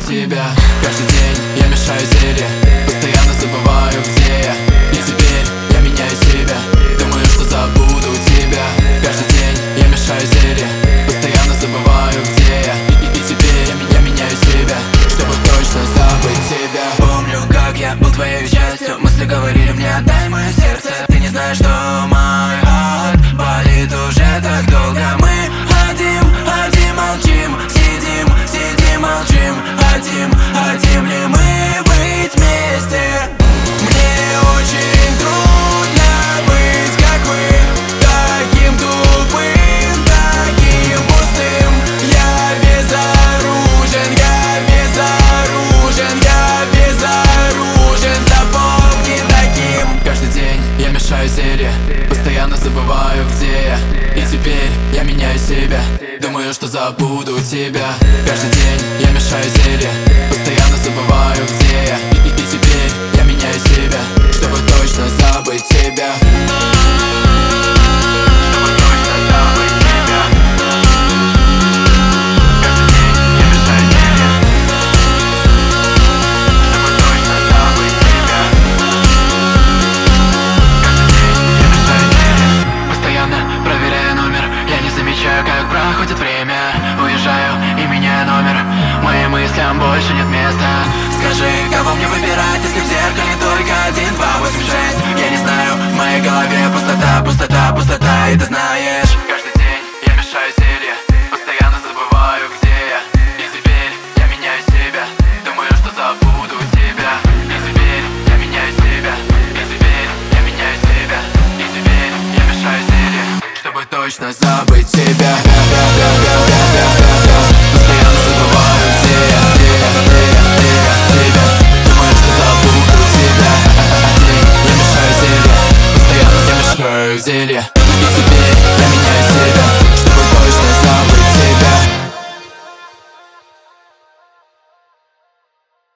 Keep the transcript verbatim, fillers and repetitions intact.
тебя. Каждый день я мешаю зелье, постоянно забываю, где я. И теперь я меняю себя, думаю, что забуду тебя. Каждый день я мешаю зелье, постоянно забываю, где я. И, и, и теперь я, я меняю себя, чтобы точно забыть тебя. Помню, как я был твоей частью, мысли говорили мне: отдай мое сердце. Ты не знаешь, что мой heart болит уже так долго. Мы хотим, хотим, молчим, сидим, сидим, молчим. Хотим, хотим ли мы быть вместе? Мне очень трудно быть как вы, таким тупым, таким пустым. Я безоружен, я безоружен, я безоружен. Запомни таким. Каждый день я мешаю зелье, постоянно забываю, где я. И теперь я меняю себя, думаю, что забуду тебя. Каждый день я мешаю зелье, постоянно забываю, где я. И, и, и теперь я меняю себя, чтобы точно забыть тебя. Чтобы точно забыть тебя. Каждый день я мешаю зелье, чтобы точно забыть тебя. Каждый день я мешаю зелье, постоянно проверяя номер. Я не замечаю, как проходит время. Уезжаю и меняю номер, моим мыслям больше нет места. Скажи, кого мне выбирать, если в зеркале только один, два, восемь, шесть? Я не знаю, в моей голове пустота, пустота, пустота, и ты знаешь. Каждый день я мешаю зелье, постоянно забываю, где я. И теперь я меняю себя, думаю, что забуду тебя. И теперь я меняю себя, и теперь я меняю себя. И теперь я мешаю зелье, чтобы точно забыть тебя. Постоянно забываю, где я, где я, где я, где я, где я. Думаю, что забуду тебя. Я мешаю зелье, постоянно я мешаю зелье. И теперь я